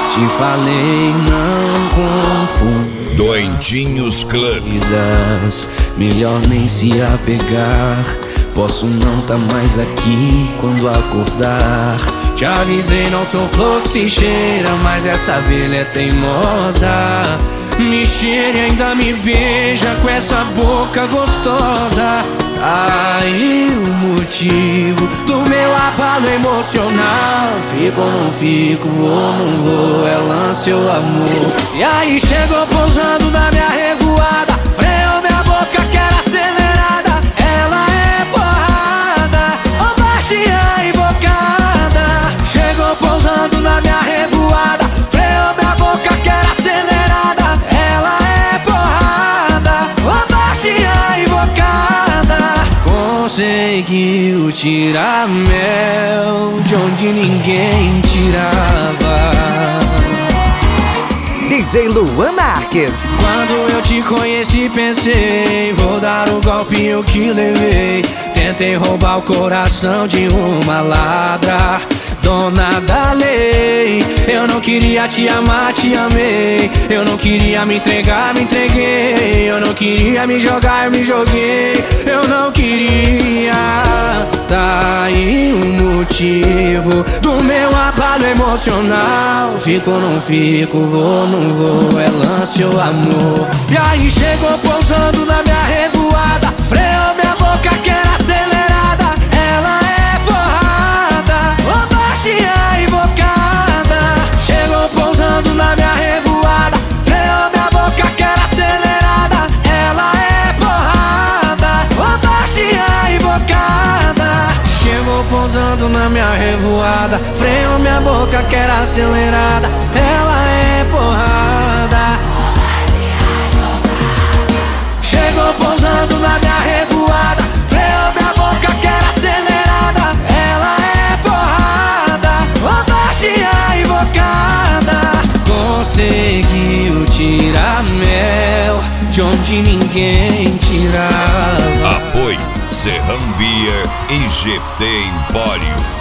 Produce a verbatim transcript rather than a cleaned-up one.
Te falei, não confunda. Doentinhos Clã. Melhor nem se apegar. Posso não tá mais aqui quando acordar. Te avisei, não sou flor que se cheira, mas essa abelha é teimosa. Me cheira e ainda me beija com essa boca gostosa. Aí o motivo do meu abalo emocional. Fico ou não fico, vou ou não vou, é lance ou amor. E aí chegou pousando na minha revoada, freou minha boca que era acelerada. Ela é porrada, ô baixinha invocada. Chegou pousando na minha revoada, freou minha boca que era acelerada. Ela é porrada, ô baixinha invocada. Conseguiu tirar mel de onde ninguém tirava. D J Luan Marques. Quando eu te conheci pensei, vou dar o golpe eu que levei. Tentei roubar o coração de uma ladra, dona da lei. Eu não queria te amar, te amei. Eu não queria me entregar, me entreguei. Eu não queria me jogar, me joguei. Eu não queria. Tá aí o motivo do meu abalo emocional. Fico ou não fico, vou ou não vou, é lance ou amor. E aí chegou pousando na minha revoada, freou minha boca que era acelerada. Ela é porrada, ô baixinha invocada. Chegou pousando na minha revoada, freou minha boca que era acelerada. Ela é porrada, ô baixinha invocada. Chegou pousando na minha revoada, freou minha boca que era acelerada. Ela é porrada. Chegou pousando na minha revoada, freou minha boca que era acelerada. Ela é porrada, ô baixinha invocada. Conseguiu tirar mel de onde ninguém tirava. Apoio Serram Beer e G T Empório.